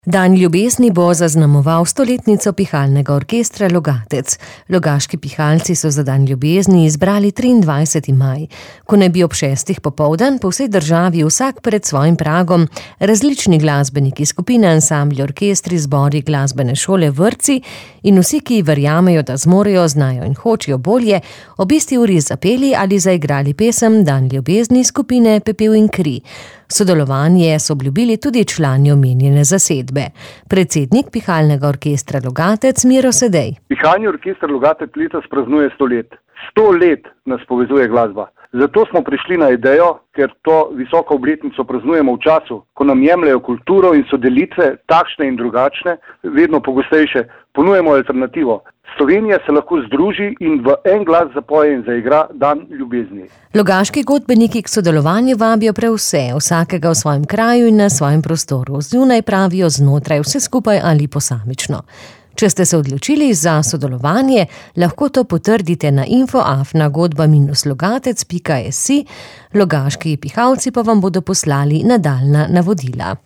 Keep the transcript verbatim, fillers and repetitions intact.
Dan ljubezni bo zaznamoval stoletnico pihalnega orkestra Logatec. Logaški pihalci so za dan ljubezni izbrali triindvajseti maj, ko naj bi ob šestih popoldan po vsej državi vsak pred svojim pragom različni glasbeniki, skupine, ansambli, orkestri, zbori, glasbene šole, vrtci in vsi, ki verjamejo, da zmorejo, znajo in hočejo bolje, ob isti uri zapeli ali zaigrali pesem Dan ljubezni skupine Pepel in kri. Sodelovanje so obljubili tudi člani omenjene zasedbe. Predsednik pihalnega orkestra Logatec Miro Sedej. Pihalni orkester Logatec letos praznuje sto let. Sto let nas povezuje glasba. Zato smo prišli na idejo, ker to visoko obletnico praznujemo v času, ko nam jemljajo kulturo in so delitve takšne in drugačne, vedno pogostejše, ponujemo alternativo. Slovenija se lahko združi in v en glas zapoje in zaigra Dan ljubezni. Logaški godbeniki k sodelovanju vabijo prav vse, vsakega v svojem kraju in na svojem prostoru, zunaj pravijo, znotraj, vse skupaj ali posamično. Če ste se odločili za sodelovanje, lahko to potrdite na info afna godba minus logatec pika si, logaški pihalci pa vam bodo poslali nadaljnja navodila.